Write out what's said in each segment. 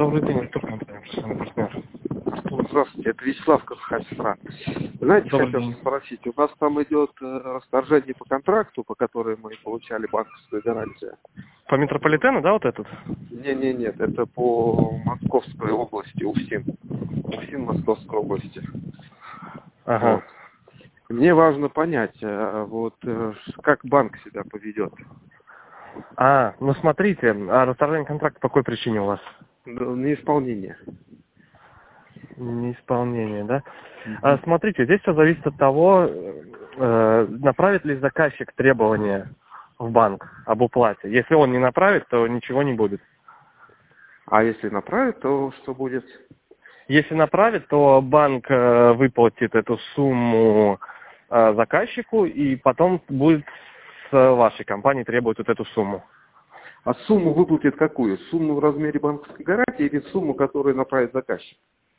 Добрый день, Артур Компания, профессиональный партнер. Здравствуйте, это Вячеслав Казахстан. Знаете, Добрый хотел день. спросить, у нас там идет расторжение по контракту, по которому мы получали банковскую гарантию? По метрополитену, да, вот этот? Нет, это по Московской области, УФСИН. УФСИН Московской области. Ага. Вот. Мне важно понять, как банк себя поведет. Ну смотрите, а расторжение контракта по какой причине у вас? Неисполнение. Неисполнение, да? Смотрите, здесь все зависит от того, направит ли заказчик требования в банк об уплате. Если он не направит, то ничего не будет. А если направить, то что будет? Если направит, то банк выплатит эту сумму заказчику, и потом будет с вашей компании требовать вот эту сумму. А сумму выплатит какую? Сумму в размере банковской гарантии или сумму, которую направит заказчик?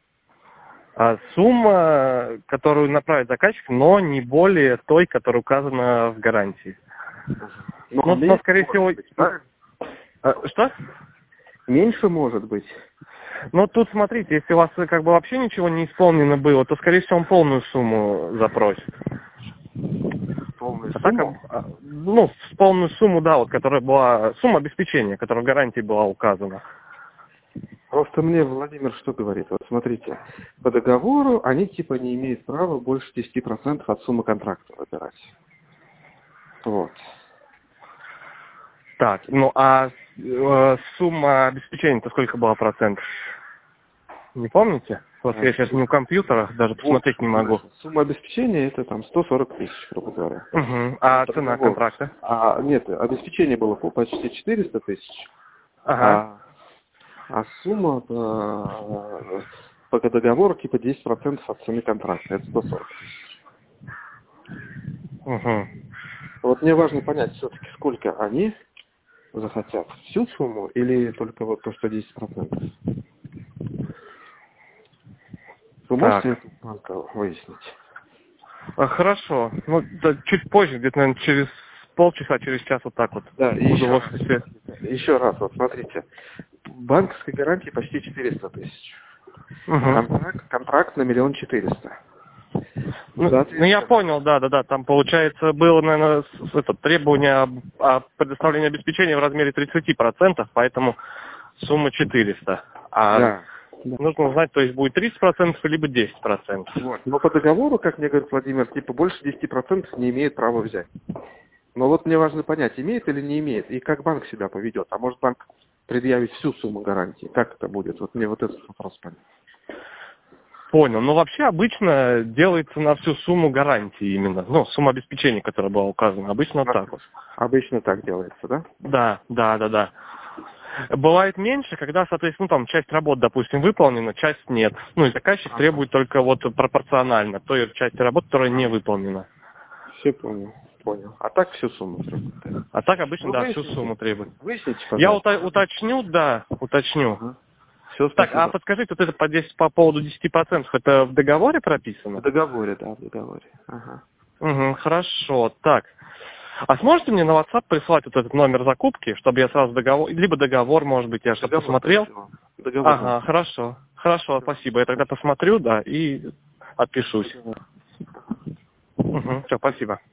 Сумма, которую направит заказчик, но не более той, которая указана в гарантии. Но скорее всего... Быть, да? Что? Меньше может быть. Ну, тут смотрите, если у вас как бы вообще ничего не исполнено было, то, скорее всего, он полную сумму запросит. Полную сумму? Полную сумму, да, вот, которая была... Сумма обеспечения, которая в гарантии была указана. Просто мне Владимир что говорит? Вот смотрите, по договору они типа не имеют права больше 10% от суммы контракта выбирать. Вот. Так, сумма обеспечения-то сколько была процентов? Не помните? Вот я сейчас не у компьютера, даже посмотреть не могу. Сумма обеспечения это там 140 тысяч, грубо говоря. Угу. А цена контракта? Нет, обеспечение было почти 400 тысяч. Ага. А сумма по договору типа 10% от цены контракта. Это 140 тысяч. Угу. Вот мне важно понять все-таки, сколько они захотят. Всю сумму или только вот то, что 10%? Вы можете это у банка выяснить? Хорошо. Да, чуть позже, где-то, наверное, через полчаса, через час вот так вот. Да, и буду в офисе. еще раз, вот смотрите. Банковской гарантии почти 400 тысяч. Угу. Контракт на 1 400 000. Я понял, да. Там, получается, было, наверное, требование о предоставлении обеспечения в размере 30%, поэтому сумма 400. Да. Нужно узнать, то есть будет 30% либо 10%. Вот. Но по договору, как мне говорит Владимир, типа больше 10% не имеет права взять. Но вот мне важно понять, имеет или не имеет, и как банк себя поведет. А может банк предъявить всю сумму гарантии? Как это будет? Вот мне вот этот вопрос понять. Понял. Вообще обычно делается на всю сумму гарантии именно. Сумма обеспечения, которая была указана. Обычно так вот. Обычно так делается, да? Да. Бывает меньше, когда, соответственно, часть работ, допустим, выполнена, часть нет. И заказчик требует только пропорционально той части работ, которая не выполнена. Все понял. А так всю сумму требует. А так обычно, всю сумму требует. Выясните, Я пожалуйста. уточню. Ага. Все, Так, спасибо. подскажите, вот это по поводу 10%, это в договоре прописано? В договоре, да, в договоре. Ага. Угу, хорошо. Так. А сможете мне на WhatsApp прислать вот этот номер закупки, чтобы я сразу либо договор, может быть, я что-то посмотрел? Договор. Ага, хорошо. Хорошо, спасибо. Я тогда посмотрю, и отпишусь. Угу, все, спасибо.